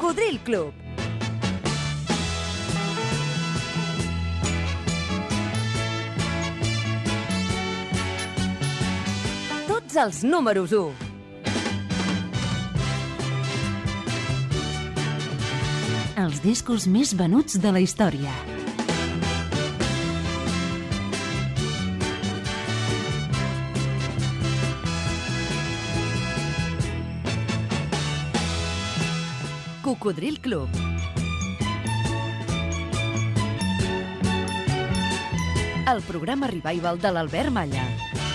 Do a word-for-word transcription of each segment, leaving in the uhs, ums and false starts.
Cocodril Club. Tots els números u. Els discos més venuts de la història. Cocodril Club. El programa revival de l'Albert Malla.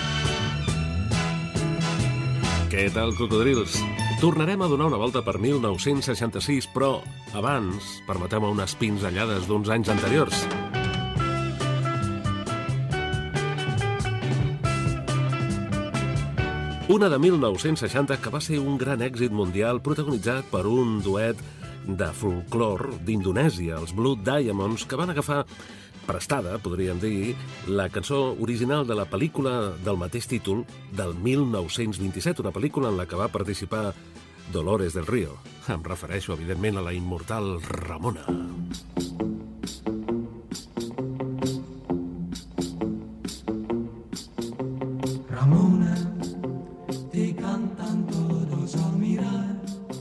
Què tal, cocodrils? Tornarem a donar una volta per mil nou-cents seixanta-sis, però abans permeteu-me unes pinzellades d'uns anys anteriors. Una de mil nou-cents seixanta que va ser un gran èxit mundial protagonitzat per un duet de folklore d'Indonèsia, els Blue Diamonds, que van agafar prestada, podríem dir, la cançó original de la pel·lícula del mateix títol del mil nou-cents vint-i-set, una pel·lícula en la que va participar Dolores del Río. Em refereixo, evidentment, a la immortal Ramona. Ramona, te cantan todos al mirar.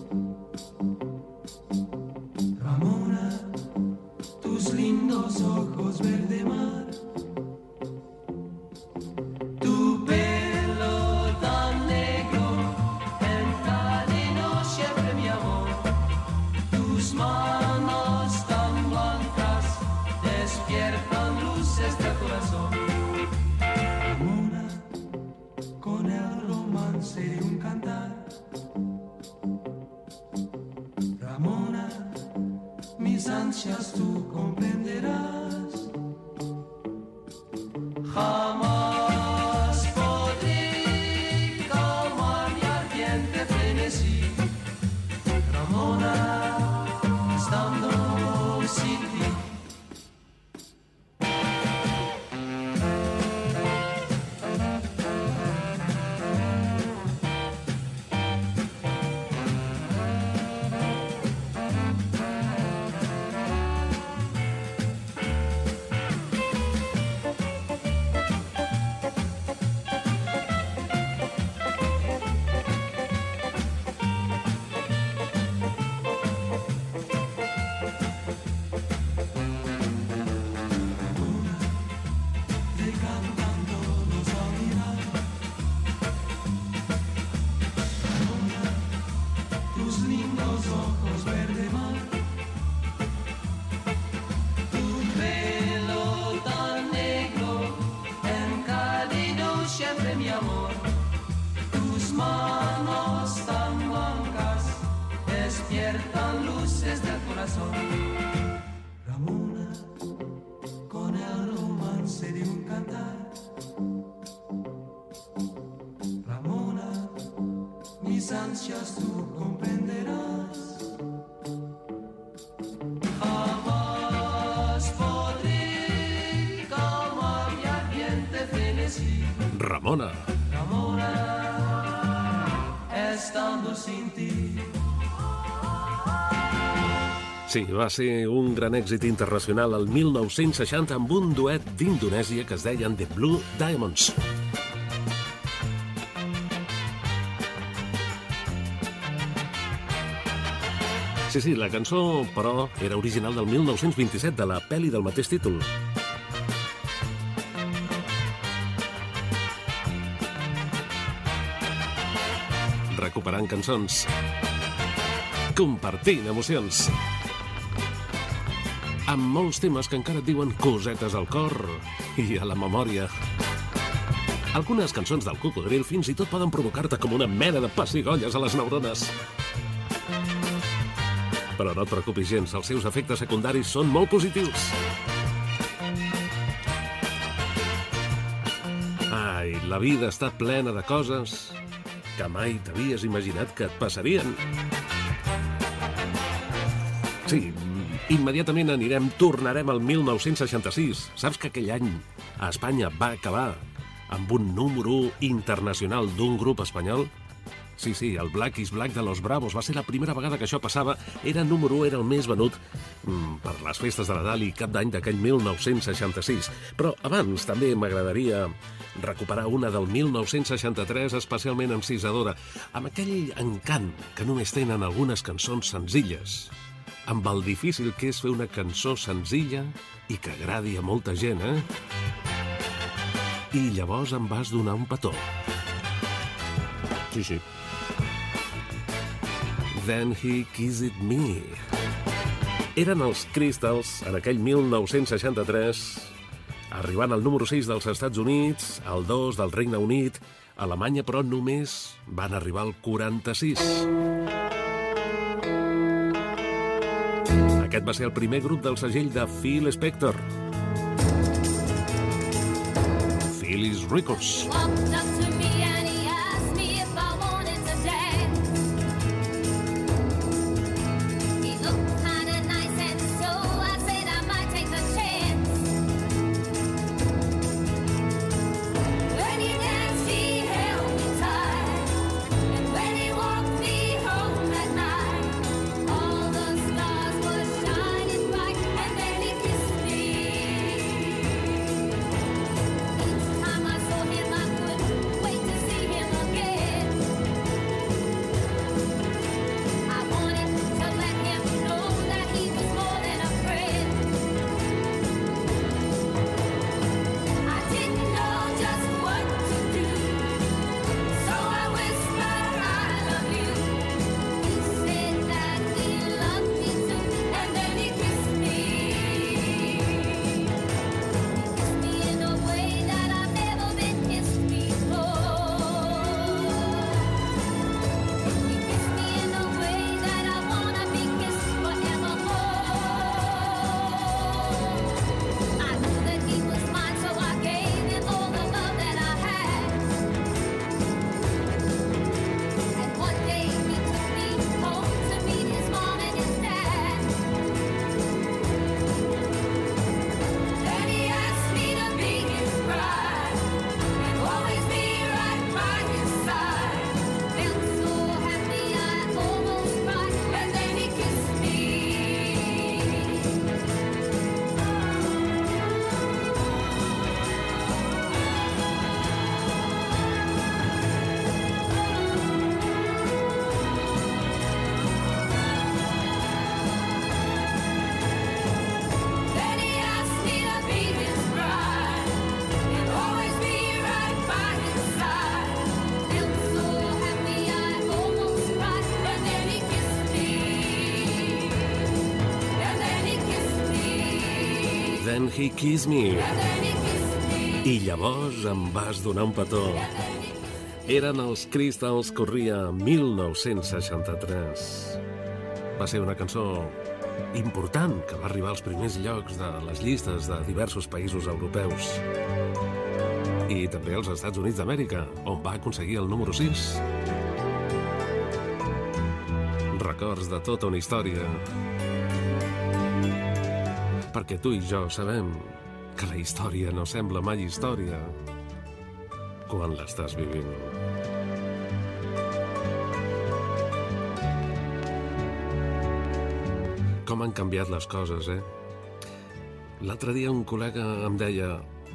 Ramona, tus lindos ojos verde mar. Tu pelo tan negro encadeno siempre mi amor. Tus manos tan blancas despiertan luces del corazón. Ramona, con el romance de un cantar. Ramona, mis ansias tú comprenderás. Jamás podré calmar mi ardiente frenesí. Ramona, estando sin ti. Ramona, con el romance de un cantar. Ramona, mis ansias tú comprenderás. Jamás podré calmar mi ardiente frenesí. Ramona. Ramona, estando sin ti. Sí, va ser un gran èxit internacional el mil nou-cents seixanta amb un duet d'Indonèsia que es deien The Blue Diamonds. Sí, sí, la cançó, però, era original del mil nou-cents vint-i-set, de la pel·li del mateix títol. Recuperant cançons. Compartint emocions. Amb molts temes que encara et diuen cosetes al cor i a la memòria. Algunes cançons del Cocodril fins i tot poden provocar-te com una mena de pessigolles a les neurones. Però no et preocupis gens, els seus efectes secundaris són molt positius. Ai, la vida està plena de coses que mai t'havies imaginat que et passarien. Sí, immediatament anirem, tornarem al mil nou-cents seixanta-sis. Saps que aquell any a Espanya va acabar amb un número u internacional d'un grup espanyol? Sí, sí, el Black is Black de Los Bravos. Va ser la primera vegada que això passava. Era número u, era el més venut mm, per les festes de Nadal i cap d'any d'aquell mil nou-cents seixanta-sis. Però abans també m'agradaria recuperar una del mil nou-cents seixanta-tres, especialment encisadora, amb aquell encant que només tenen algunes cançons senzilles, amb el difícil que és fer una cançó senzilla i que agradi a molta gent, eh? I llavors em vas donar un petó. Sí, sí. Then He Kissed Me. Eren els Crystals en aquell mil nou-cents seixanta-tres, arribant al número sis dels Estats Units, al dos del Regne Unit, a Alemanya, però només van arribar al quaranta-sis. Aquest va ser el primer grup del segell de Phil Spector. Philly's Records. Then He Kissed Me. I llavors em vas donar un petó. Eren els Crystals, corria mil nou-cents seixanta-tres. Va ser una cançó important que va arribar als primers llocs de les llistes de diversos països europeus. I també als Estats Units d'Amèrica, on va aconseguir el número sis. Records de tota una història. Perquè tu i jo sabem que la història no sembla mai història quan l'estàs vivint. Com han canviat les coses, eh? L'altre dia un col·lega em deia: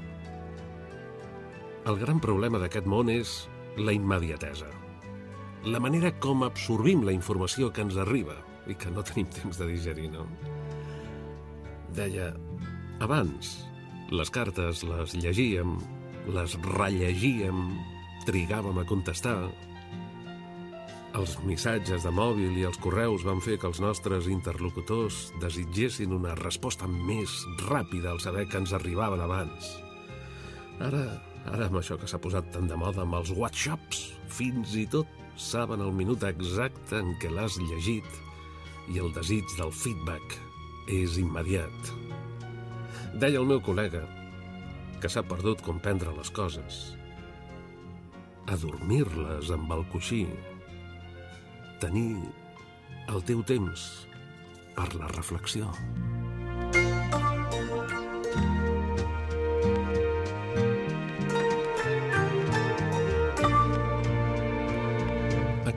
el gran problema d'aquest món és la immediatesa. La manera com absorbim la informació que ens arriba i que no tenim temps de digerir, no? Deia, abans les cartes les llegíem, les rellegíem, trigàvem a contestar. Els missatges de mòbil i els correus van fer que els nostres interlocutors desitgessin una resposta més ràpida al saber que ens arribaven abans. Ara, ara amb això que s'ha posat tan de moda amb els whatsapps, fins i tot saben el minut exacte en què l'has llegit i el desig del feedback és immediat. Deia el meu col·lega que s'ha perdut comprendre les coses, adormir-les amb el coixí, tenir el teu temps per la reflexió.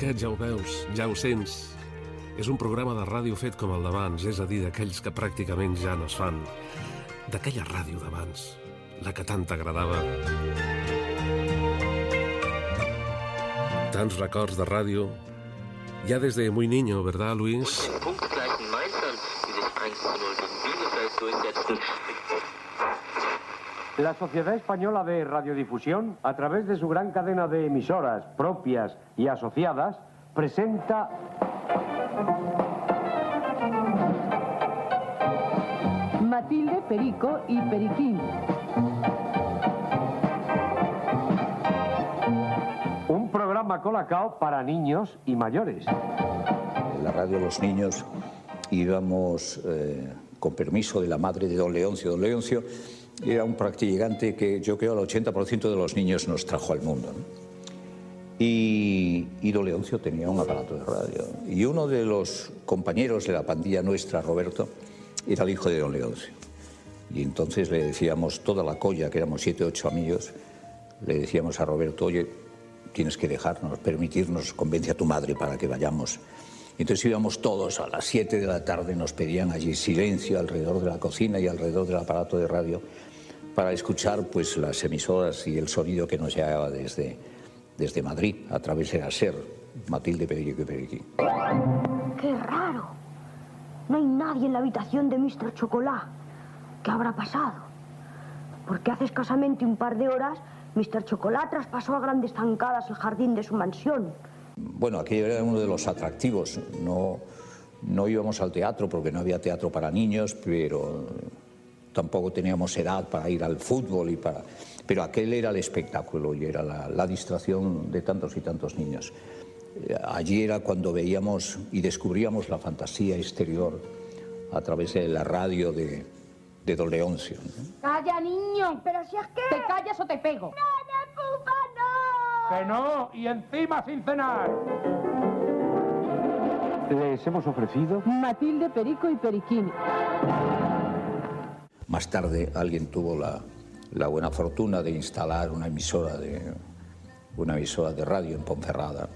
Aquest ja ho veus, ja ho sents. És un programa de ràdio fet com el d'abans, és a dir, d'aquells que pràcticament ja no es fan. D'aquella ràdio d'abans, la que tant t'agradava. Tants records de ràdio, ya desde muy niño, ¿verdad, Luis? La Sociedad Española de Radiodifusión, a través de su gran cadena de emisoras propias y asociadas, presenta Matilde, Perico y Periquín. Un programa colacao para niños y mayores. En la radio Los Niños íbamos, eh, con permiso de la madre de don Leoncio. Don Leoncio era un practicante que yo creo el ochenta por ciento de los niños nos trajo al mundo, ¿no? Y, y don Leoncio tenía un aparato de radio. Y uno de los compañeros de la pandilla nuestra, Roberto, era el hijo de don Leoncio. Y entonces le decíamos, toda la colla, que éramos siete, ocho amigos, le decíamos a Roberto, oye, tienes que dejarnos, permitirnos, convence a tu madre para que vayamos. Entonces íbamos todos a las siete de la tarde, nos pedían allí silencio alrededor de la cocina y alrededor del aparato de radio para escuchar pues las emisoras y el sonido que nos llegaba desde, desde Madrid, a través de la SER, Matilde, Perico y Periquín. ¡Qué raro! No hay nadie en la habitación de mister Chocolá. ¿Qué habrá pasado? Porque hace escasamente un par de horas mister Chocolá traspasó a grandes zancadas el jardín de su mansión. Bueno, aquello era uno de los atractivos. No, no íbamos al teatro porque no había teatro para niños, pero tampoco teníamos edad para ir al fútbol y para... Pero aquel era el espectáculo y era la, la distracción de tantos y tantos niños. Allí era cuando veíamos y descubríamos la fantasía exterior a través de la radio de, de don Leoncio, ¿no? ¡Calla, niño! Pero si es que... ¿Te callas o te pego? ¡No, no, pupa, no! ¡Que no! ¡Y encima sin cenar! Les hemos ofrecido... Matilde, Perico y Periquín. Más tarde alguien tuvo la, la buena fortuna de instalar una emisora de, una emisora de radio en Ponferrada.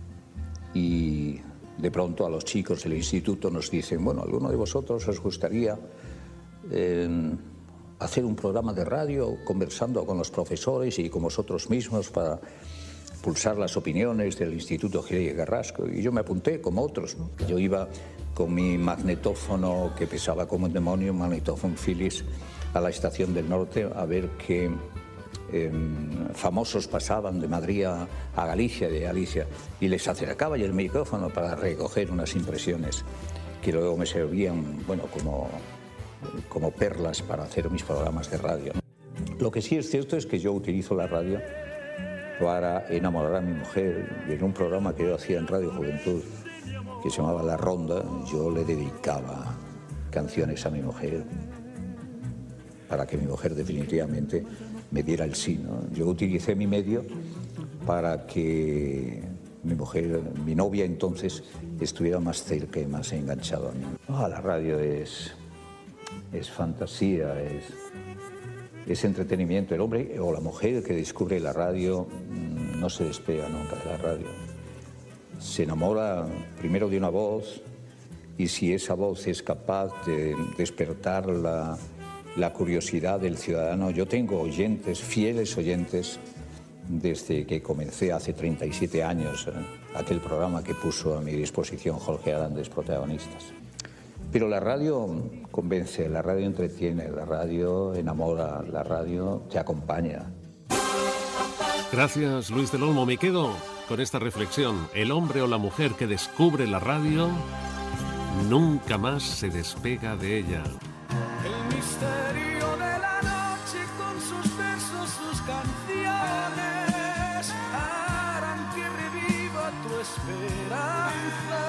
Y de pronto a los chicos del instituto nos dicen, bueno, ¿alguno de vosotros os gustaría eh, hacer un programa de radio conversando con los profesores y con vosotros mismos para pulsar las opiniones del Instituto Gil Carrasco? Y yo me apunté, como otros, ¿no? Yo iba con mi magnetófono que pesaba como un demonio, un magnetófono Philips, a la Estación del Norte a ver qué eh, famosos pasaban de Madrid a, a Galicia, de Galicia, y les acercaba yo el micrófono para recoger unas impresiones que luego me servían, bueno, como, como perlas para hacer mis programas de radio, ¿no? Lo que sí es cierto es que yo utilizo la radio para enamorar a mi mujer. Y en un programa que yo hacía en Radio Juventud, que se llamaba La Ronda, yo le dedicaba canciones a mi mujer para que mi mujer definitivamente me diera el sí, ¿no? Yo utilicé mi medio para que mi mujer, mi novia entonces, estuviera más cerca y más enganchada a mí. Oh, la radio es, es fantasía, es... es entretenimiento. El hombre o la mujer que descubre la radio no se despega nunca de la radio. Se enamora primero de una voz y si esa voz es capaz de despertar la, la curiosidad del ciudadano. Yo tengo oyentes, fieles oyentes, desde que comencé hace treinta y siete años, ¿eh? aquel programa que puso a mi disposición Jorge Arandes, protagonistas. Pero la radio convence, la radio entretiene, la radio enamora, la radio te acompaña. Gracias, Luis del Olmo. Me quedo con esta reflexión. El hombre o la mujer que descubre la radio nunca más se despega de ella. El misterio de la noche con sus versos, sus canciones harán que reviva tu esperanza.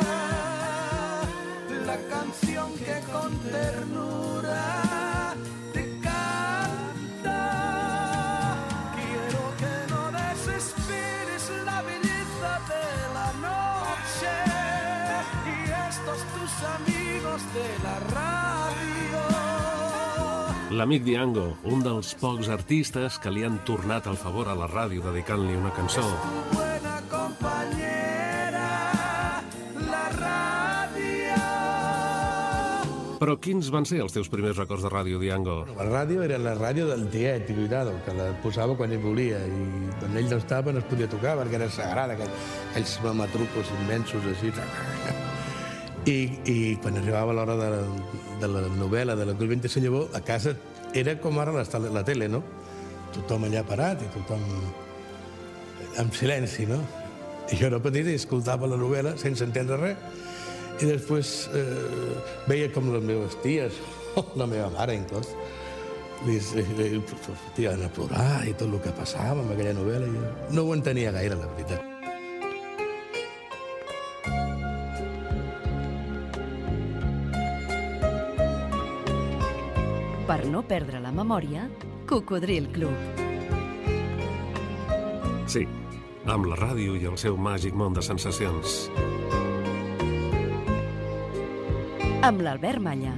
La canción que con ternura te canta. Quiero que no desesperes la belleza de la noche y estos tus amigos de la radio. L'amic Diango, un dels pocs artistes que li han tornat el favor a la ràdio dedicant-li una cançó. Buena compañera. Però quins van ser els teus primers records de ràdio, Diango? La ràdio era la ràdio del tiet, i cuidado, que la posava quan ell volia, i quan ell no estava no es podia tocar, perquè era sagrada, aquells mamatrucos immensos així. I, i quan arribava l'hora de, la, de la novel·la de la Colvente Senyor, a casa era com ara la, la tele, no? Tothom allà parat i tothom en silenci, no? I jo era petit i escoltava la novel·la sense entendre res, i després eh, veia com les meves ties, o la meva mare inclòs, li tiraven a plorar i tot el que passava amb aquella novel·la, i jo no ho entenia gaire, la veritat. Per no perdre la memòria, Cocodril Club. Sí, amb la ràdio i el seu màgic món de sensacions. Amb l'Albert Malla.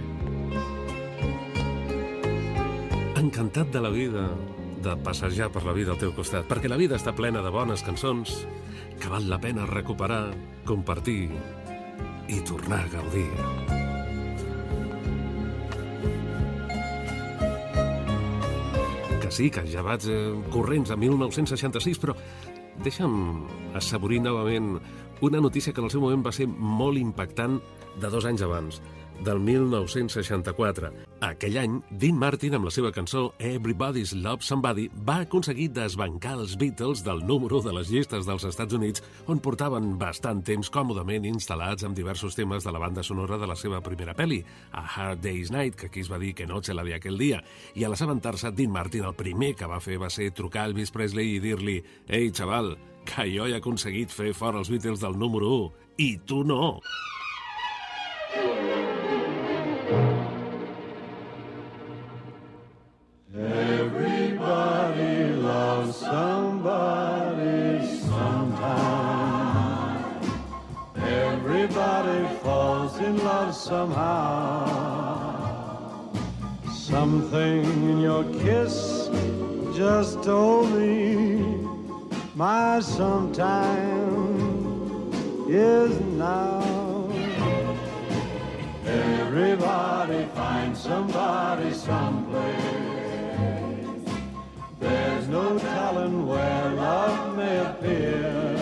Encantat de la vida, de passejar per la vida al teu costat, perquè la vida està plena de bones cançons que val la pena recuperar, compartir i tornar a gaudir. Que sí, que ja vaig eh, corrents a mil nou-cents seixanta-sis, però deixa'm assaborir novament una notícia que en el seu moment va ser molt impactant de dos anys abans, del mil nou-cents seixanta-quatre. Aquell any, Dean Martin, amb la seva cançó Everybody's Love Somebody, va aconseguir desbancar els Beatles del número de les llistes dels Estats Units, on portaven bastant temps còmodament instal·lats amb diversos temes de la banda sonora de la seva primera pel·li, A Hard Day's Night, que aquí es va dir que noche la de aquell dia. I a l'assabentar-se, Dean Martin el primer que va fer va ser trucar a Elvis Presley i dir-li «Ei, xaval, que jo he aconseguit fer fora els Beatles del número u, i tu no!» Everybody loves somebody sometime. Everybody falls in love somehow. Something in your kiss just told me my sometime is now. Everybody finds somebody someplace. There's no telling where love may appear.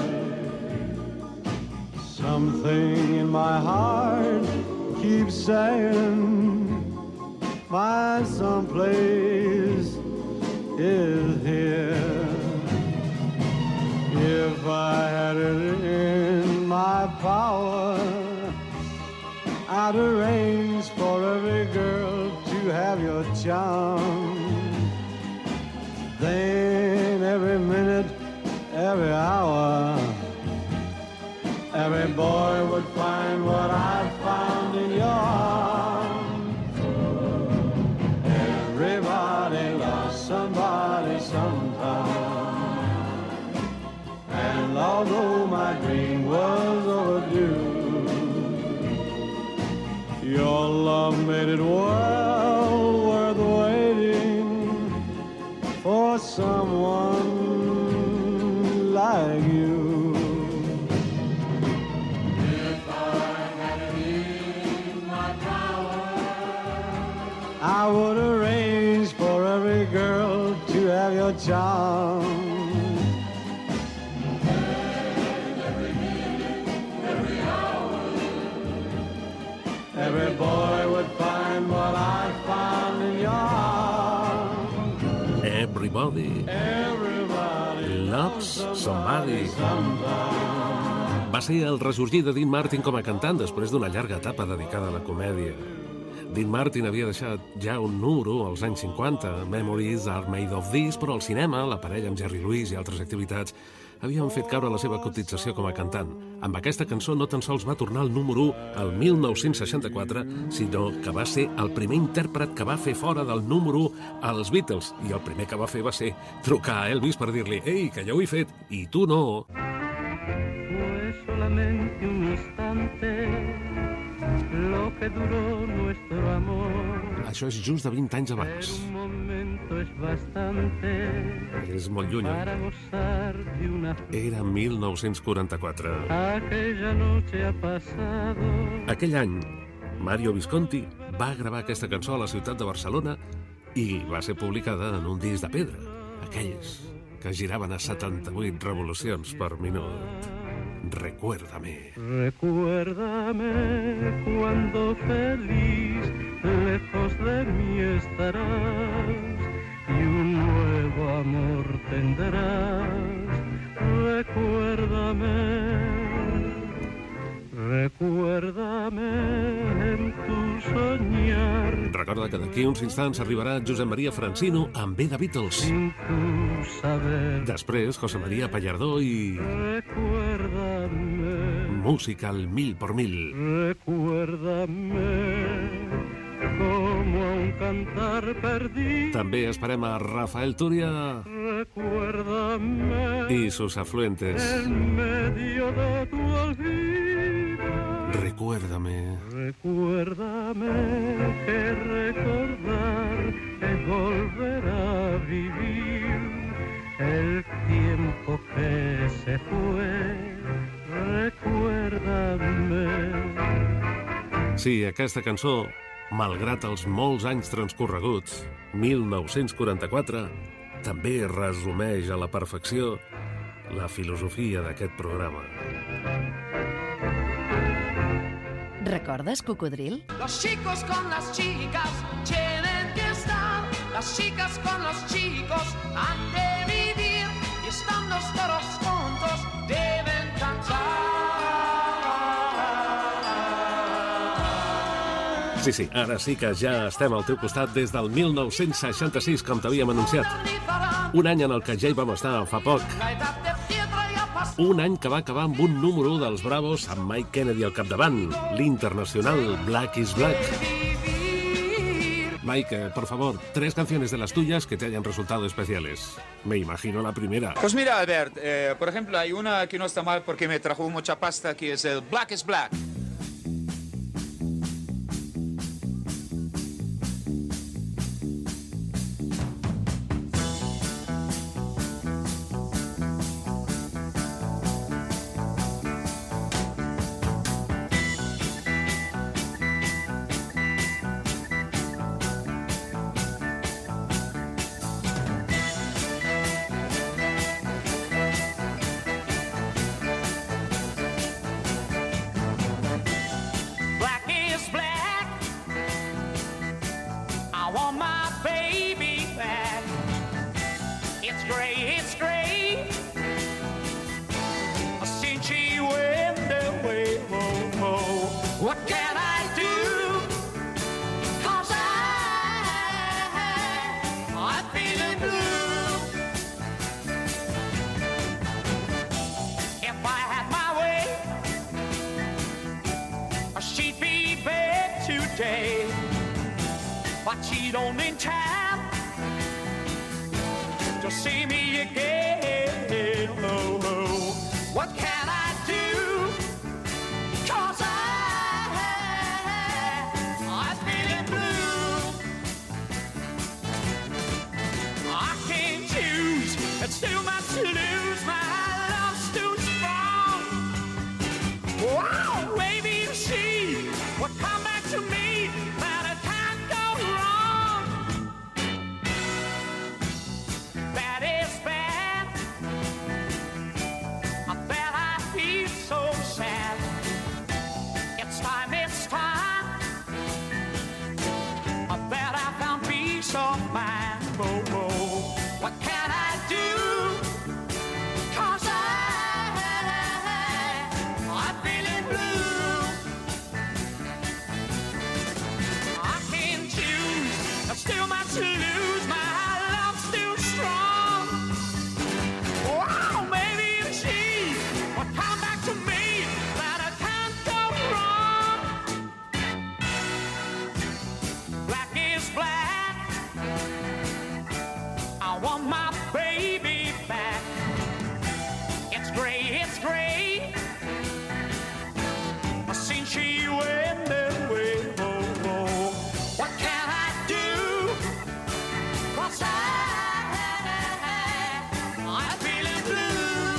Something in my heart keeps saying my someplace is here. If I had it in my power, I'd arrange for every girl to have your charm. Then every minute, every hour, every boy would find what I found in your arms. Everybody loves somebody sometime. And although my dream was overdue, your love made it well worth waiting for someone like you. If I had it in my power, I would arrange for every girl to have your charm. And every minute, every hour, every boy would find what I found in your arms. Everybody, Everybody loves somebody. Va ser el ressorgir de Dean Martin com a cantant després d'una llarga etapa dedicada a la comèdia. Dean Martin havia deixat ja un número als anys cinquanta, Memories Are Made of This, però el cinema, la parella amb Jerry Lewis i altres activitats havien fet caure la seva cotització com a cantant. Amb aquesta cançó no tan sols va tornar al número u el mil nou-cents seixanta-quatre, sinó que va ser el primer intèrpret que va fer fora del número u als Beatles, i el primer que va fer va ser trucar a Elvis per dir-li «Ei, que ja ho he fet, i tu no!» Fue solamente un instante lo que duró nuestro amor. Això és just de vint anys abans. Un momento es bastante. És molt lluny. Para gozar de una... Era mil nou-cents quaranta-quatre. Aquella noche ha pasado. Aquell any, Mario Visconti va gravar aquesta cançó a la ciutat de Barcelona i va ser publicada en un disc de pedra, aquells que giraven a setanta-vuit revolucions per minut. Recuérdame. Recuérdame cuando feliz lejos de mí estarás y un nuevo amor tendrás. Recuérdame, recuérdame en tu soñar. Recorda que d'aquí uns instants arribarà Josep Maria Francino amb B de Beatles. Després, José María Pallardó i... música al mil por mil. Recuérdame como a un cantar perdido. També esperem a Rafael Túria Recuérdame y sus afluentes. en medio de tu olvido. Recuérdame. Recuérdame que recordar es volver a vivir el tiempo que se fue. Recuérdame. Sí, aquesta cançó, malgrat els molts anys transcorreguts, mil nou-cents quaranta-quatre, també resumeix a la perfecció la filosofia d'aquest programa. ¿Recordes Cocodril? Los chicos con las chicas tienen que estar, las chicas con los chicos han de vivir y estando todos juntos deben cantar. Sí, sí, ara sí que ja estem al teu costat des del mil nou-cents seixanta-sis, com t'havíem anunciat. Un any en el que ja hi vam estar fa poc. Un any que va acabar amb un número dels Bravos amb Mike Kennedy al capdavant, l'internacional Black is Black. Mike, por favor, tres canciones de las tuyas que te hayan resultado especiales. Me imagino la primera. Pues mira, Albert, eh, por ejemplo, hay una que no está mal porque me trajo mucha pasta, que es el Black is Black. But she don't in time to see me again. Oh, oh. What can I do? 'Cause I, I'm feeling blue. I can't choose, it's too much to lose. My love's too strong. Wow, maybe you see what come back to me. But it can't go wrong. That is bad. I bet I feel so sad. It's time, it's time. I bet I found peace of mind. Oh, oh. What can I do? 'Cause I, I'm feeling blue. I can't choose, there's still much to lose. My love's still strong. Wow, maybe it's she will come back to me, but I can't go wrong. Black is black. I want my baby back. It's gray, it's gray. Since she went away, oh, oh. What can I do? 'Cause I, I'm feeling blue.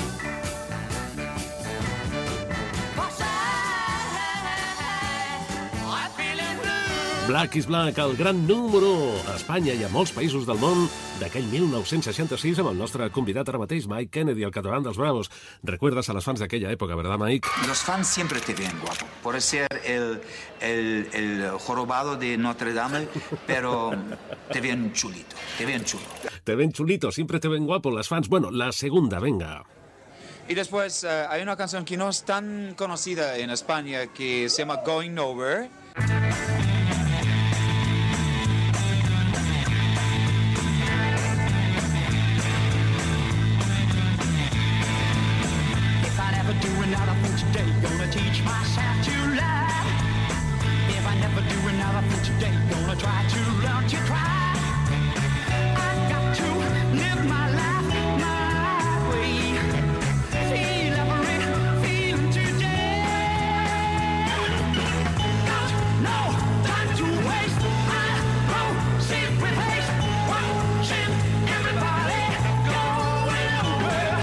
'Cause I, I'm feeling blue. Black is Black, el gran número a Espanya i a molts països del món d'aquell mil nou-cents seixanta-sis amb el nostre convidat ara mateix, Mike Kennedy, el catalán dels Bravos. Recuerdas a los fans de aquella época, ¿verdad, Mike? Los fans siempre te ven guapo. Puede ser el, el, el jorobado de Notre Dame, pero te ven chulito, te ven chulo. Te ven chulito, siempre te ven guapo las fans. Bueno, la segunda, venga. Y después uh, hay una canción que no es tan conocida en España que se llama Going Nowhere. If I never do another thing today, gonna teach myself to lie. If I never do another thing today, gonna try to learn to cry. I've got to live my life my way. Feel every feeling today. Got no time to waste. I proceed with haste, watching everybody going over.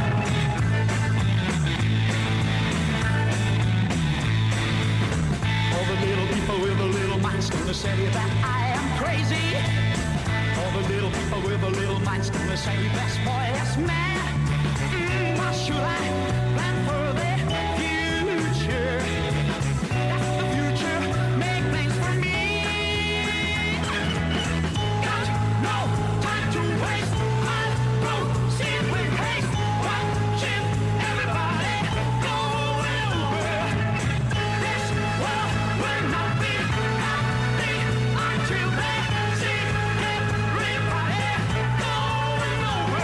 All the little people with the little minds gonna say that I am crazy. All the little people with the little minds gonna say that's boy, that's mad. Mm, why should I plan for the future? Let the future make things for me. Got no time to waste. I'll proceed with haste, watching everybody going over. This world will not be happy until they see everybody going over.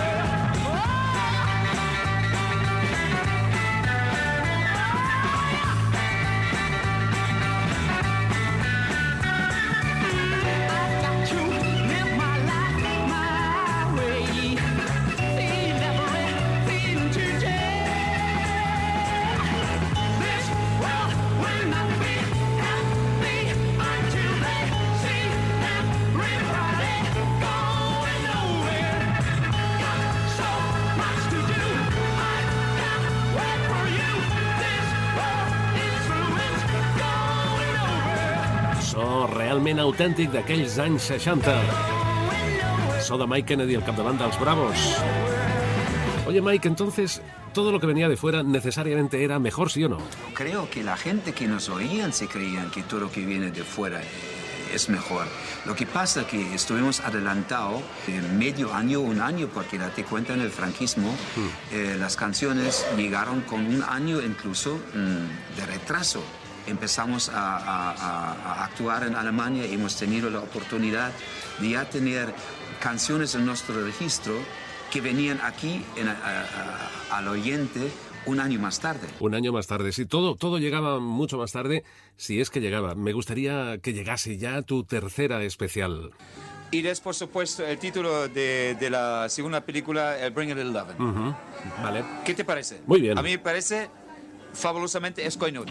I've got to live my life my way. Feel every feeling today. This world will not be happy until they see everybody going nowhere. Got so much to do, I can't wait for you. This world is ruins going over. So realment autèntic d'aquells anys seixanta. So de Mike Kennedy al capdavant dels Bravos. Oye, Mike, entonces, ¿todo lo que venía de fuera necesariamente era mejor, sí o no? Creo que la gente que nos oían se creían que todo lo que viene de fuera es mejor. Lo que pasa es que estuvimos adelantados de medio año, un año, porque date cuenta, en el franquismo eh, las canciones llegaron con un año incluso mm, de retraso. Empezamos a, a- a- a actuar en Alemania y hemos tenido la oportunidad de ya tener canciones en nuestro registro que venían aquí en- a- a- al oyente un año más tarde. Un año más tarde. Sí, todo, todo llegaba mucho más tarde, si es que llegaba. Me gustaría que llegase ya tu tercera especial. Y después, por supuesto, el título de, de la segunda película, el Bring It Eleven. Ujú, Vale. ¿Qué te parece? Muy bien. A mí me parece fabulosamente escoinudo.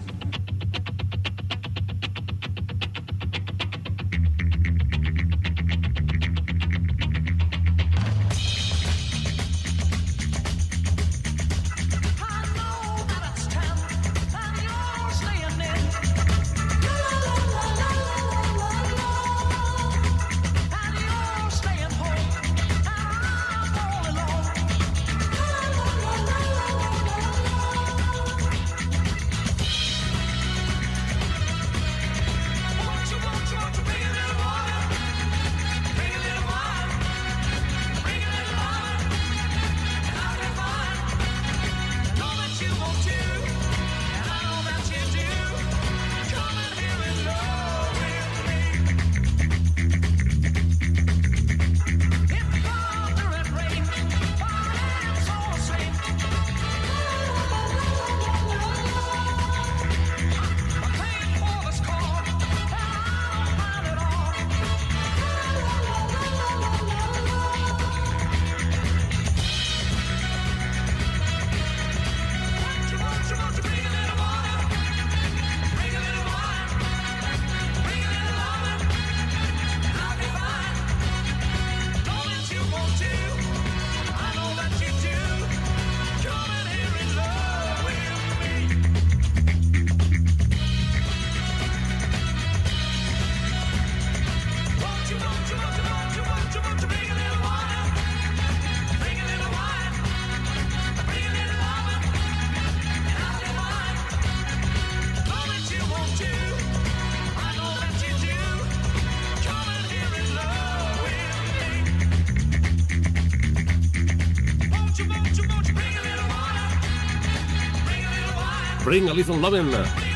Bring a Little Lovin',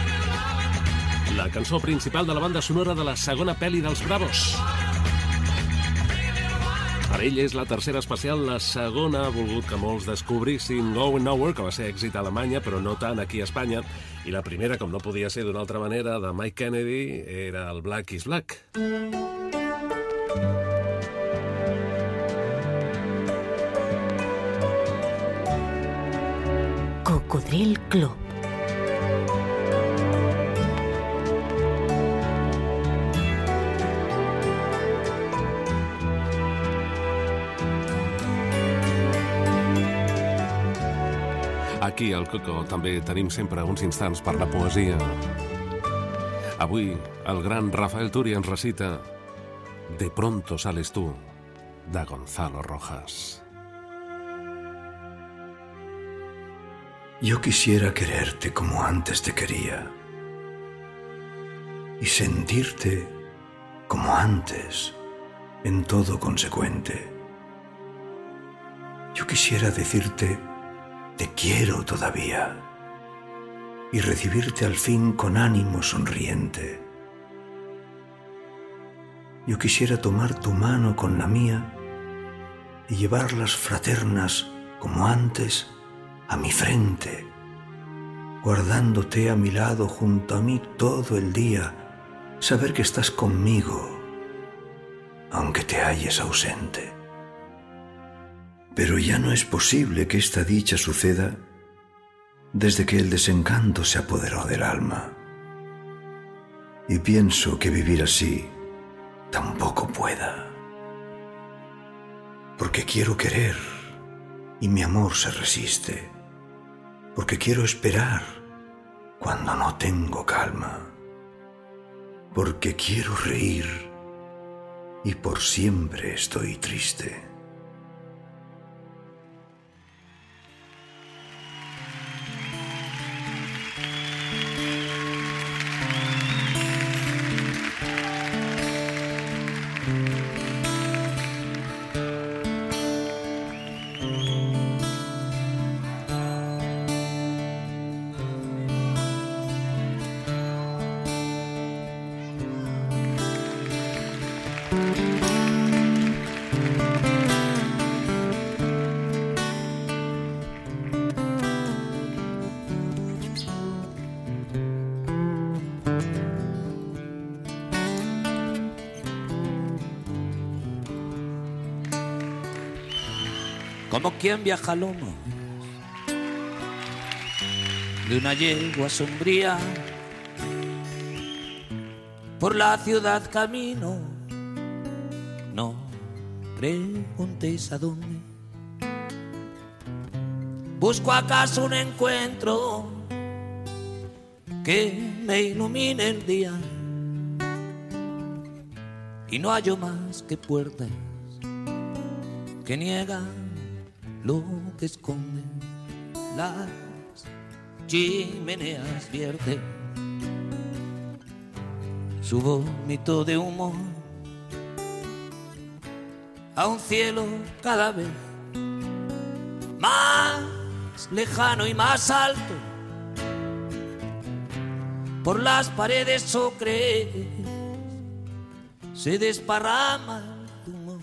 la cançó principal de la banda sonora de la segona pel·li dels Bravos. Per ell és la tercera especial, la segona ha volgut que molts descobrissin Going Nowhere, que va ser èxit a Alemanya, però no tant aquí a Espanya, i la primera, com no podia ser d'una altra manera, de Mike Kennedy, era el Black is Black. Cocodril Club. Aquí al Coco també tenim sempre uns instants per la poesia. Avui el gran Rafael Turi ens recita De pronto sales tú, de Gonzalo Rojas. Yo quisiera quererte como antes te quería y sentirte como antes, en todo consecuente. Yo quisiera decirte te quiero todavía y recibirte al fin con ánimo sonriente. Yo quisiera tomar tu mano con la mía y llevarlas fraternas como antes a mi frente, guardándote a mi lado junto a mí todo el día, saber que estás conmigo, aunque te halles ausente. Pero ya no es posible que esta dicha suceda desde que el desencanto se apoderó del alma. Y pienso que vivir así tampoco pueda. Porque quiero querer y mi amor se resiste. Porque quiero esperar cuando no tengo calma. Porque quiero reír y por siempre estoy triste. Como quien viaja a lomos de una yegua sombría, por la ciudad camino, no preguntéis a dónde. Busco acaso un encuentro que me ilumine el día, y no hallo más que puertas que niegan lo que esconden las chimeneas, vierte su vómito de humo a un cielo cada vez más lejano y más alto. Por las paredes ocres se desparrama el humo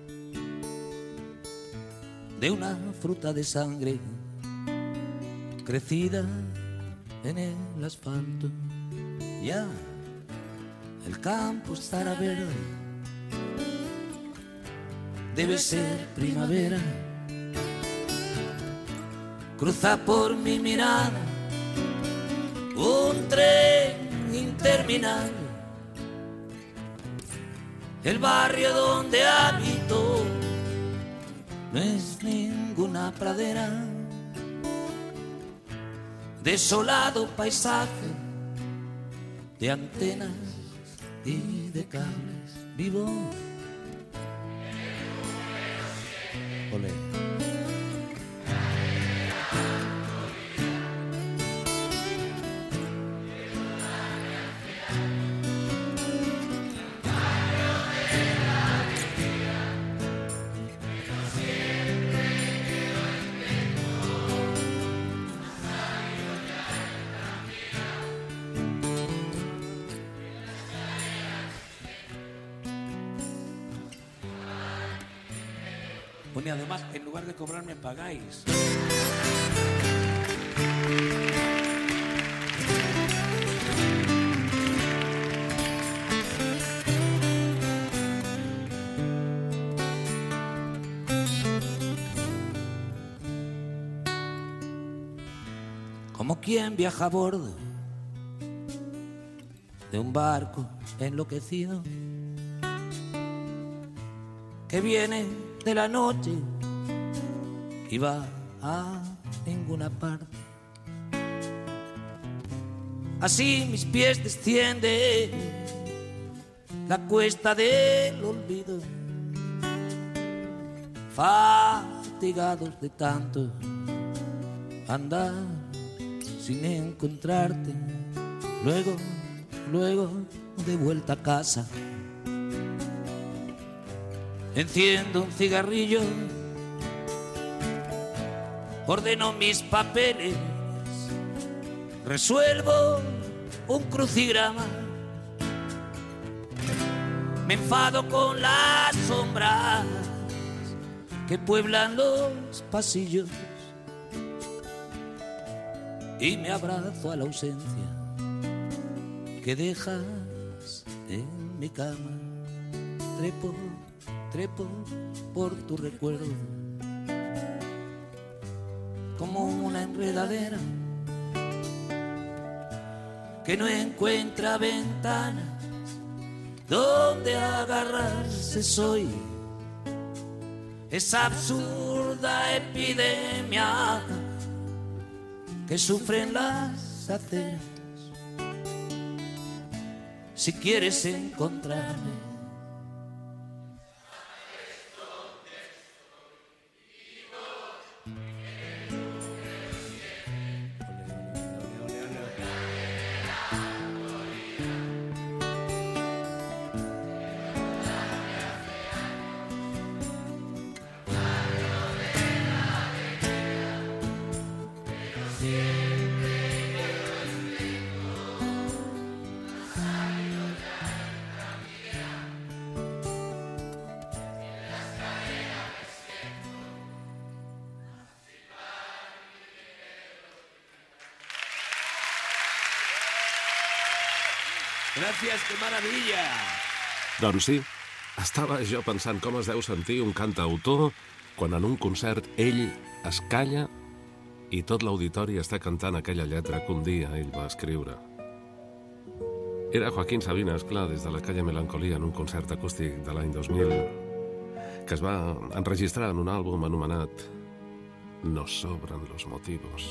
de una fruta de sangre crecida en el asfalto. Ya el campo estará verde, debe ser primavera. Cruza por mi mirada un tren interminable, el barrio donde habito no es ninguna pradera, desolado paisaje de antenas y de cables. Vivo Olé. Pone además, en lugar de cobrarme, pagáis. Como quien viaja a bordo de un barco enloquecido que viene de la noche y va a ninguna parte. Así mis pies descienden la cuesta del olvido, fatigados de tanto andar sin encontrarte. Luego, luego de vuelta a casa, enciendo un cigarrillo, ordeno mis papeles, resuelvo un crucigrama, me enfado con las sombras que pueblan los pasillos y me abrazo a la ausencia que dejas en mi cama. Trepo, trepo por tu recuerdo como una enredadera que no encuentra ventanas donde agarrarse. Soy esa absurda epidemia que sufren las aceras. Si quieres encontrarme, gràcies, que meravella! Doncs sí, estava jo pensant com es deu sentir un cantautor quan en un concert ell es calla i tot l'auditori està cantant aquella lletra que un dia ell va escriure. Era Joaquín Sabina, esclar, des de la calle Melancolía, en un concert acústic de l'any dos mil, que es va enregistrar en un àlbum anomenat Nos sobran los motivos.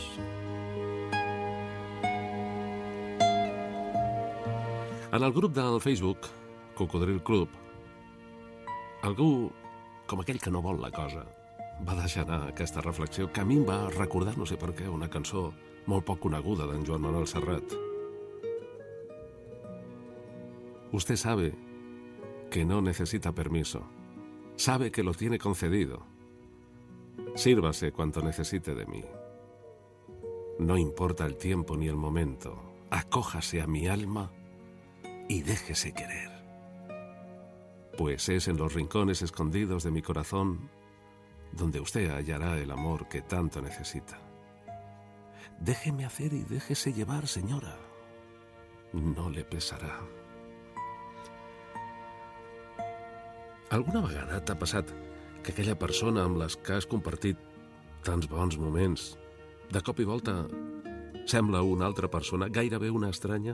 En el grup del Facebook, Cocodril Club, algú, com aquell que no vol la cosa, va deixar anar aquesta reflexió que a mi em va recordar, no sé per què, una cançó molt poc coneguda d'en Joan Manuel Serrat. Usted sabe que no necesita permiso. Sabe que lo tiene concedido. Sírvase cuanto necesite de mí. No importa el tiempo ni el momento. Acójase a mi alma y déjese querer. Pues es en los rincones escondidos de mi corazón donde usted hallará el amor que tanto necesita. Déjeme hacer y déjese llevar, señora. No le pesará. Alguna vegada t'ha passat que aquella persona amb les que has compartit tants bons moments, de cop i volta sembla una altra persona, gairebé una estranya?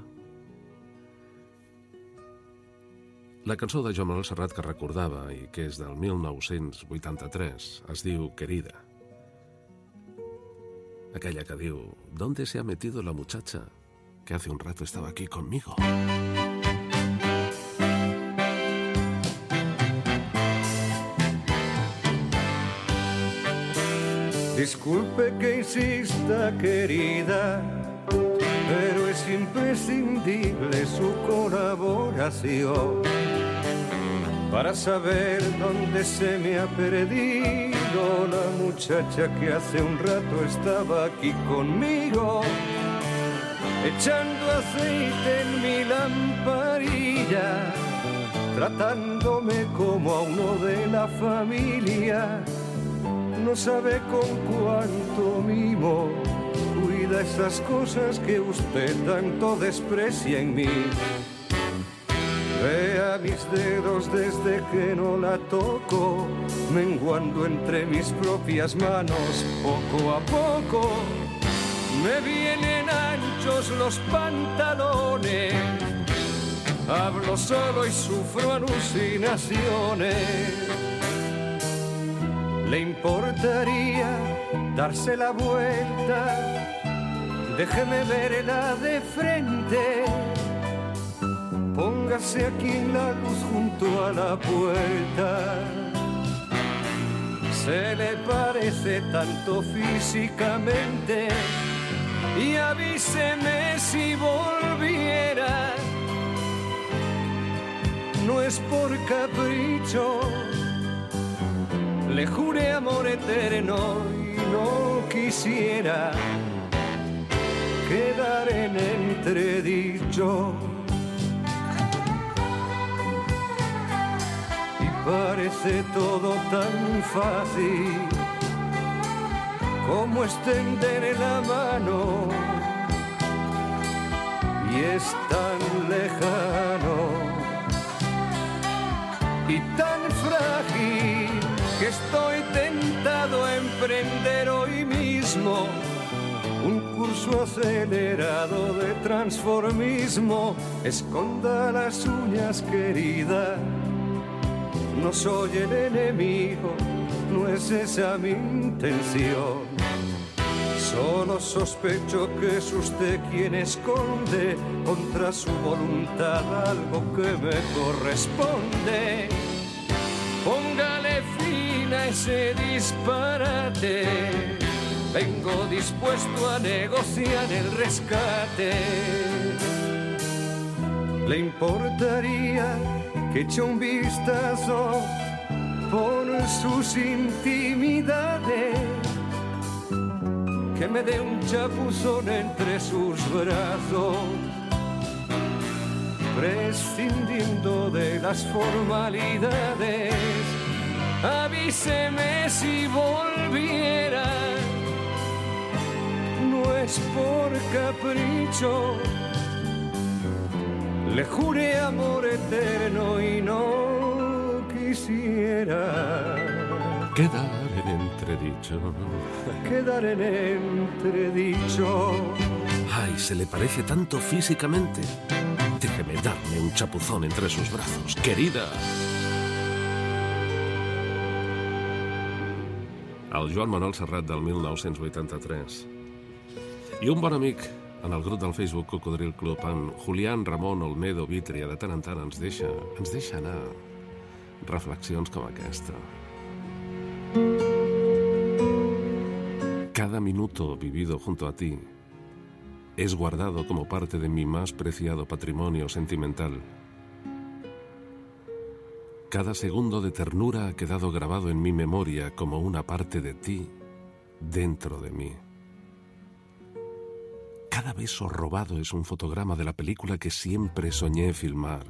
La cançó de Joan Manuel Serrat que recordava i que és del mil nou-cents vuitanta-tres es diu Querida. Aquella que diu ¿Dónde se ha metido la muchacha que hace un rato estaba aquí conmigo? Disculpe que insista, querida, pero es imprescindible su colaboración para saber dónde se me ha perdido la muchacha que hace un rato estaba aquí conmigo, echando aceite en mi lamparilla, tratándome como a uno de la familia. no sabe con cuánto mimo cuida esas cosas que usted tanto desprecia en mí. Vea mis dedos desde que no la toco, menguando entre mis propias manos. Poco a poco me vienen anchos los pantalones. Hablo solo y sufro alucinaciones. ¿Le importaría darse la vuelta? Déjeme verla de frente. Póngase aquí en la luz junto a la puerta. Se le parece tanto físicamente y avíseme si volviera. No es por capricho, le juré amor eterno y no quisiera quedar en entredicho. Y parece todo tan fácil como extender la mano, y es tan lejano y tan frágil que estoy tentado a emprender hoy mismo un curso acelerado de transformismo. Esconda las uñas, querida, no soy el enemigo, no es esa mi intención. Solo sospecho que es usted quien esconde contra su voluntad algo que me corresponde. Póngale fin a ese disparate, vengo dispuesto a negociar el rescate. ¿Le importaría que eche un vistazo por sus intimidades? Que me dé un chapuzón entre sus brazos, prescindiendo de las formalidades. Avíseme si volviera, no es por capricho, le juré amor eterno y no quisiera quedar en entredicho. Quedar en entredicho. Ay, se le parece tanto físicamente. Déjeme darme un chapuzón entre sus brazos, querida. El Joan Manuel Serrat del mil nou-cents vuitanta-tres. I un bon amic en el grup del Facebook Cocodril Club, en Julián Ramon Olmedo Vítria, de tant en tant ens deixa, ens deixa anar reflexions com aquesta. Cada minuto vivido junto a ti es guardado como parte de mi más preciado patrimonio sentimental. Cada segundo de ternura ha quedado grabado en mi memoria como una parte de ti dentro de mí. Cada beso robado es un fotograma de la película que siempre soñé filmar.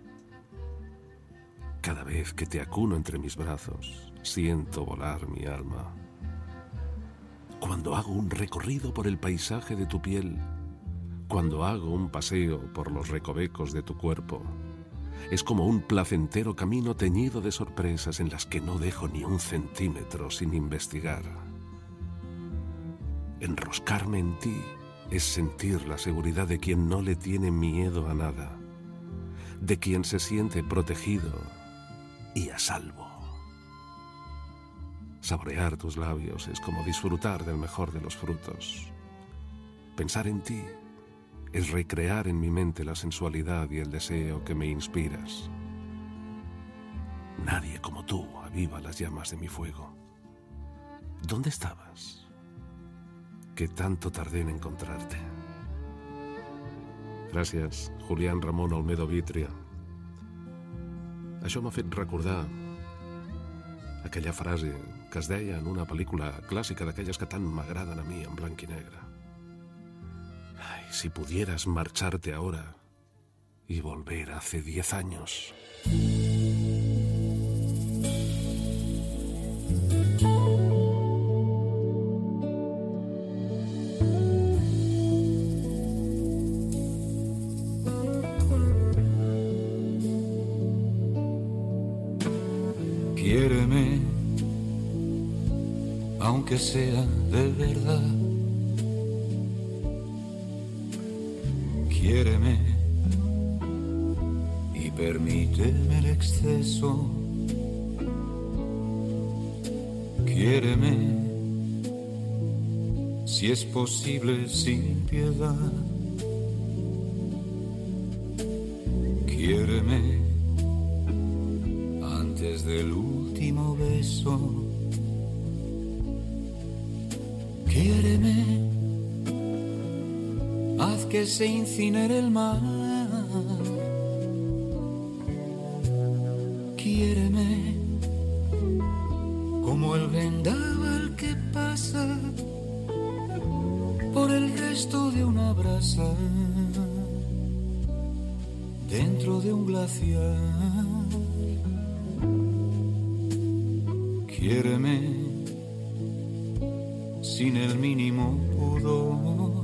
Cada vez que te acuno entre mis brazos, siento volar mi alma. Cuando hago un recorrido por el paisaje de tu piel, cuando hago un paseo por los recovecos de tu cuerpo, es como un placentero camino teñido de sorpresas en las que no dejo ni un centímetro sin investigar. Enroscarme en ti es sentir la seguridad de quien no le tiene miedo a nada, de quien se siente protegido y a salvo. Saborear tus labios es como disfrutar del mejor de los frutos. Pensar en ti es recrear en mi mente la sensualidad y el deseo que me inspiras. Nadie como tú aviva las llamas de mi fuego. ¿Dónde estabas? Que tanto tardé en encontrarte. Gràcies, Julián Ramon Olmedo Vítria. Això m'ha fet recordar aquella frase que es deia en una pel·lícula clàssica d'aquelles que tant m'agraden a mi, en blanc i negre. Ay, si pudieras marcharte ahora y volver hace diez años. aunque sea de verdad. Quiéreme y permíteme el exceso. Quiéreme, si es posible, sin piedad. Quiéreme antes del último beso. Quiéreme, haz que se incinere el mar. Quiéreme como el vendaval que pasa por el resto de una brasa dentro de un glaciar. Quiéreme sin el mínimo pudor.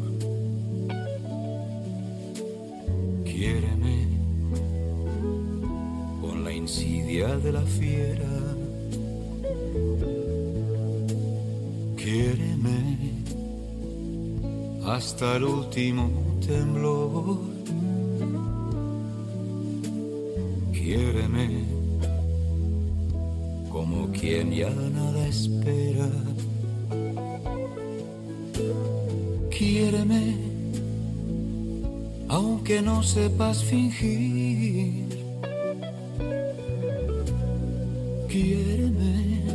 Quiéreme con la insidia de la fiera. Quiéreme hasta el último temblor. Quiéreme como quien ya nada espera. Quiéreme aunque no sepas fingir. Quiéreme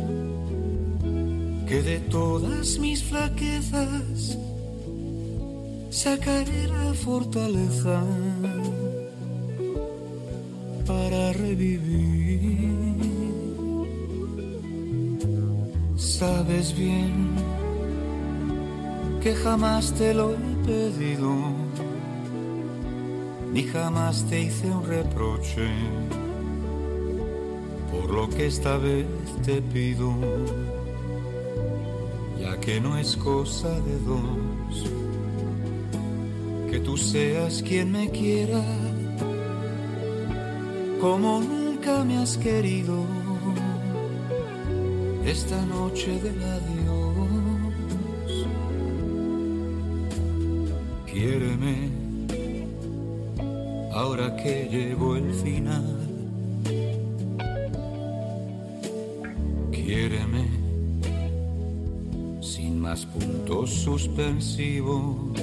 que de todas mis flaquezas sacaré la fortaleza para revivir. Sabes bien que jamás te lo he pedido, ni jamás te hice un reproche por lo que esta vez te pido, ya que no es cosa de dos, que tú seas quien me quiera como nunca me has querido. Esta noche del adiós, quiéreme ahora que llegó el final. Quiéreme sin más puntos suspensivos.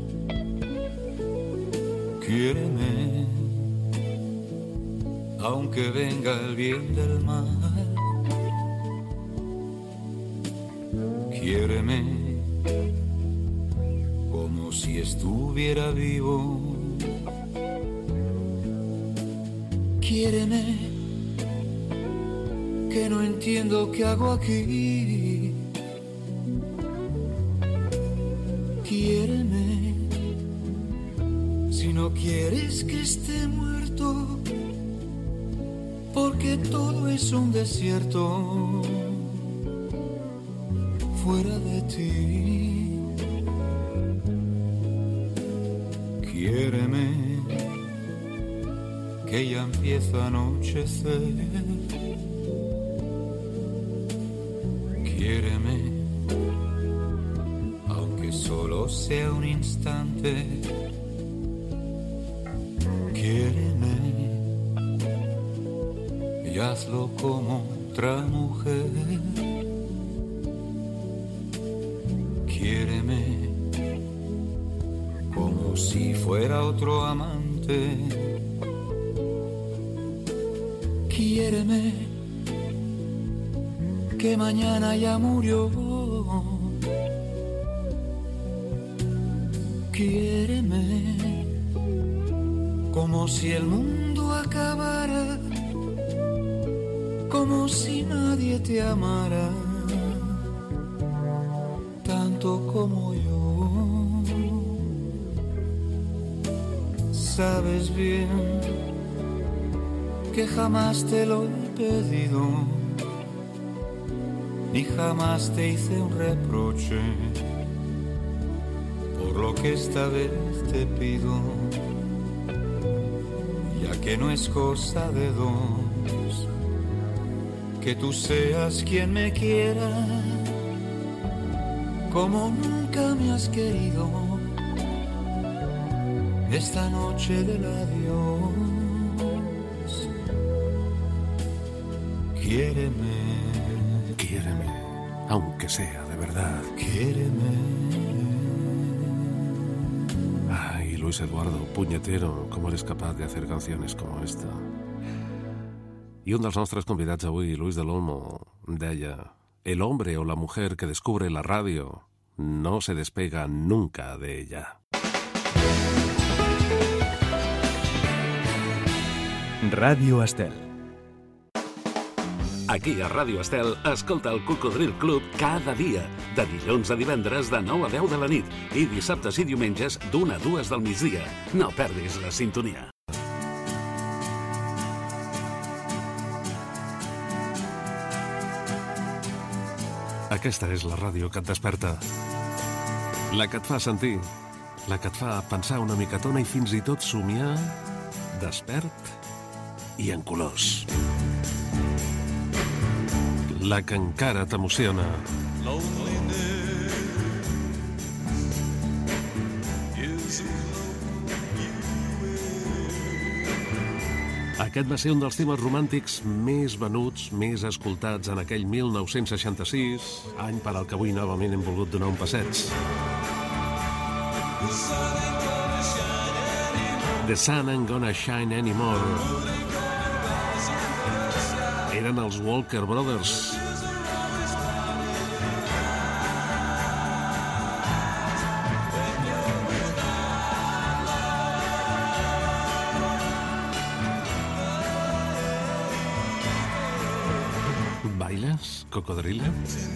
Quiéreme aunque venga el bien del mal. Quiéreme como si estuviera vivo. Quiéreme que no entiendo qué hago aquí. Quiéreme si no quieres que esté muerto, porque todo es un desierto fuera de ti. Quiéreme que ya empieza a anochecer. Quiéreme aunque solo sea un instante. Quiéreme y hazlo como otra mujer. Quiéreme como si fuera otro amante. Quiéreme que mañana ya murió. Quiéreme como si el mundo acabara, como si nadie te amara tanto como yo. Sabes bien que jamás te lo he pedido, ni jamás te hice un reproche por lo que esta vez te pido, ya que no es cosa de dos, que tú seas quien me quiera como nunca me has querido. Esta noche del adiós, quiéreme, quiéreme, aunque sea de verdad. Quiéreme. Ay, Luis Eduardo, puñetero, ¿cómo eres capaz de hacer canciones como esta? I un dels nostres convidats avui, Luis del Olmo, deia: el hombre o la mujer que descubre la radio no se despega nunca de ella. Ràdio Estel. Aquí a Ràdio Estel, escolta el Cocodril Club cada dia, de dilluns a divendres de nou a deu de la nit i dissabtes i diumenges d'una a dues del migdia. No perdis la sintonia. Aquesta és la ràdio que et desperta, la que et fa sentir, la que et fa pensar una micatona i fins i tot somiar despert i en colors. La que encara t'emociona. Aquest va ser un dels temes romàntics més venuts, més escoltats en aquell mil nou-cents seixanta-sis, any per al que avui novament hem volgut donar un passeig. The sun ain't gonna shine anymore. Eren els Walker Brothers. ¿Bailas, cocodrila?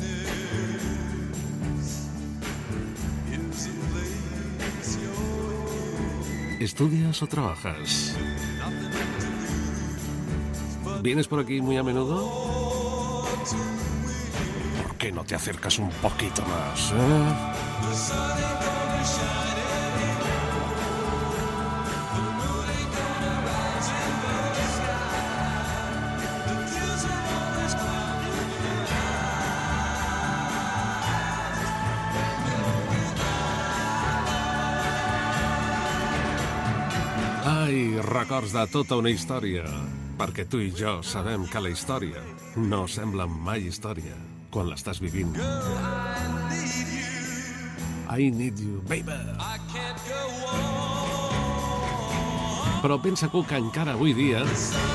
¿Estudias o trabajas? ¿Vienes por aquí muy a menudo? ¿Por qué no te acercas un poquito más, eh? Ai, records de tota una història. Perquè tu i jo sabem que la història no sembla mai història quan l'estàs vivint. I need you, baby. Però ben segur que encara avui dia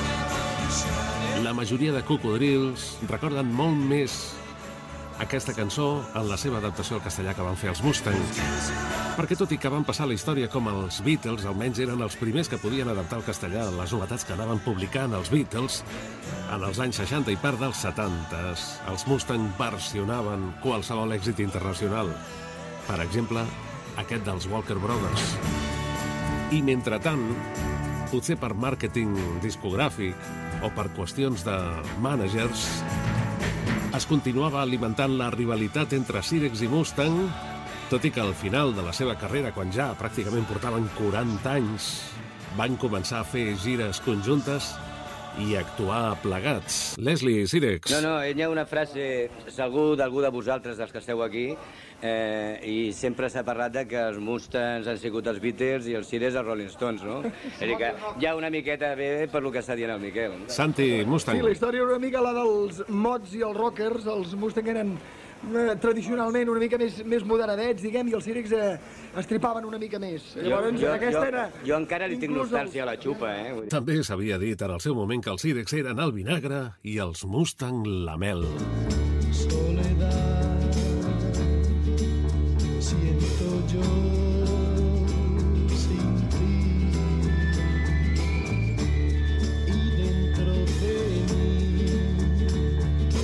la majoria de cocodrils recorden molt més aquesta cançó en la seva adaptació al castellà que van fer els Mustang. Perquè tot i que van passar la història com els Beatles, almenys eren els primers que podien adaptar al castellà les novetats que anaven publicant els Beatles en els anys seixanta i part dels setanta. Els Mustang versionaven qualsevol èxit internacional. Per exemple, aquest dels Walker Brothers. I mentrestant, potser per màrqueting discogràfic o per qüestions de mànagers, es continuava alimentant la rivalitat entre Sirex i Mustang, tot i que al final de la seva carrera, quan ja pràcticament portaven quaranta anys, van començar a fer gires conjuntes i actuar plegats. Leslie, Sirex. No, no, hi ha una frase, segur d'algú de vosaltres, dels que esteu aquí, eh, i sempre s'ha parlat de que els Mustangs han sigut els Beatles i els Sirex els Rolling Stones, no? És a dir, que hi ha una miqueta bé per lo que està dient el Miquel. Santi, Mustang. Sí, la història era una mica la dels mods i els rockers. Els Mustang eren eh, tradicionalment una mica més, més moderadets, diguem, i els Sirex eh, estripaven una mica més. Llavors, jo, aquesta jo, era... jo encara li tinc nostàlgia a la xupa, eh? També s'havia dit en el seu moment que els Sirex eren el vinagre i els Mustang la mel. Soledad, siento yo sin ti, y dentro de mí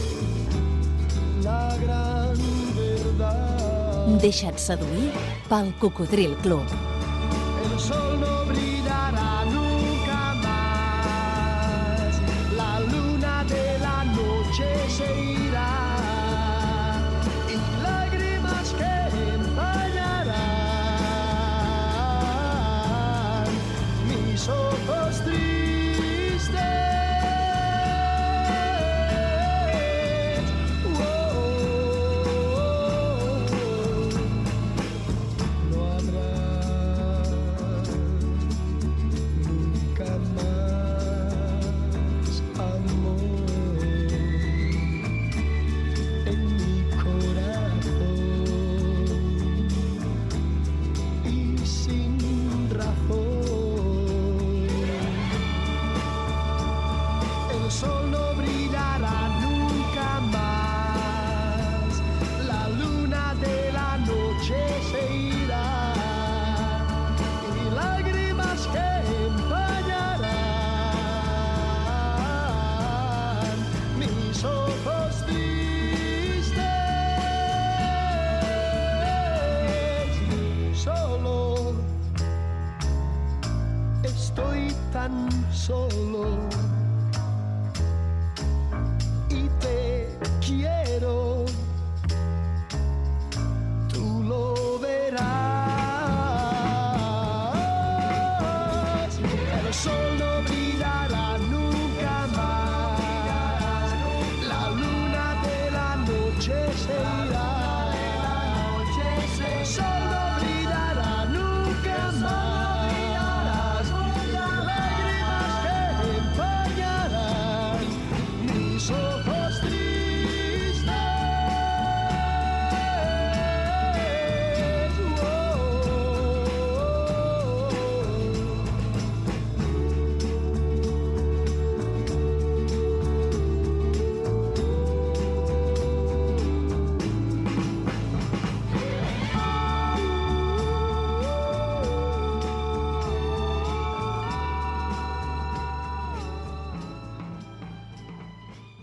la gran verdad. Deixa't seduir pel Cocodril Club. El sol no brillará nunca más, la luna de la noche se irá, y lágrimas que empañarán mis ojos tristes. Oh, oh, oh, solo